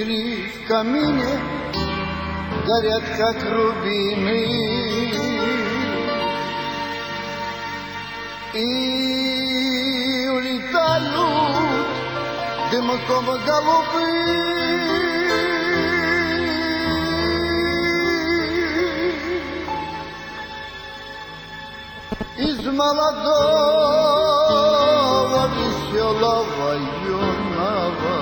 Свечки в камине горят, как рубины, и улетают дымком голубы. Из молодого, веселого, юного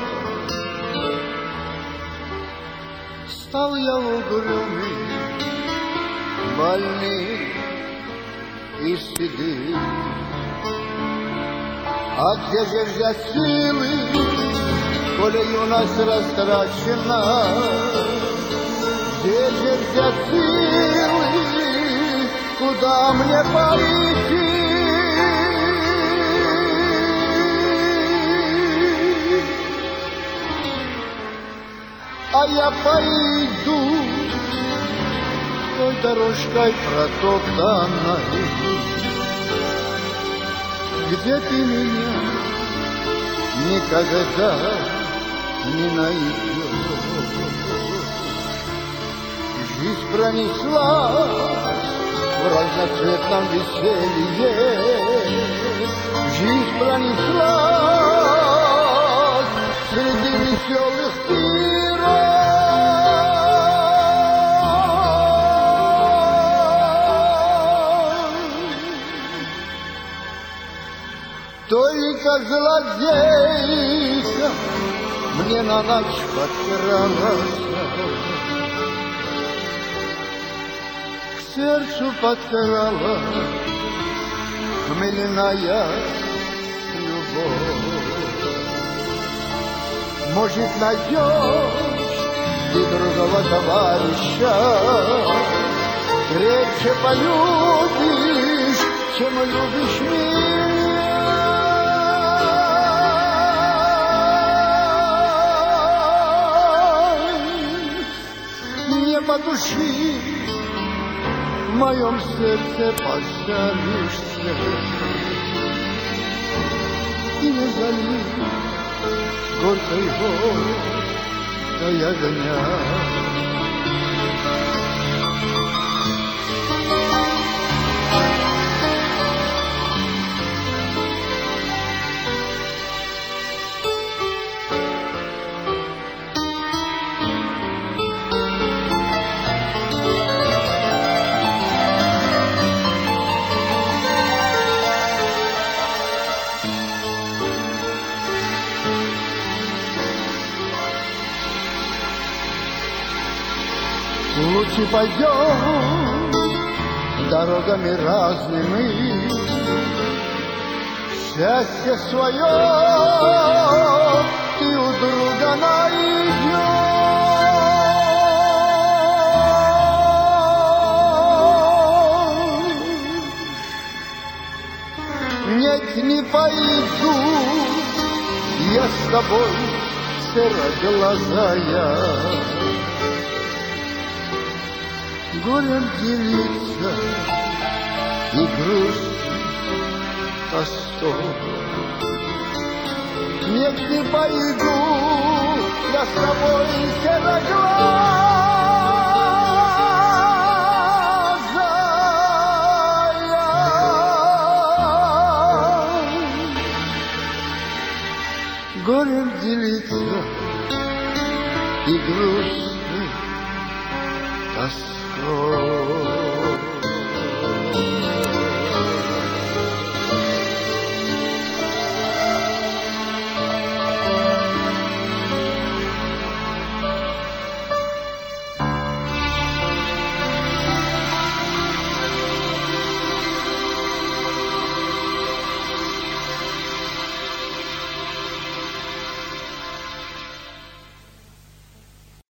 стал я угрюмый, больный и седый. А где же взять силы, коли юность растрачена? Где же взять силы, куда мне пойти? А я пойду той дорожкой протоптанной, где ты меня никогда не найдешь. Жизнь пронеслась в разноцветном веселье, жизнь пронеслась среди веселых пиров. Только злодейка мне на ночь подкралась, к сердцу подкралась хмельная любовь. Может, найдешь ты другого товарища, крепче полюбишь, чем любишь меня. По души в моем сердце пожалишься и не залишь горькой водой огня. Лучше пойдем дорогами разными, счастье свое ты у друга найдешь. Нет, не пойду я с тобой, сероглазая, горем делиться и грусть тостой. Нет, не пойду я с тобой, сероглазая, горем делиться и грусть тоской.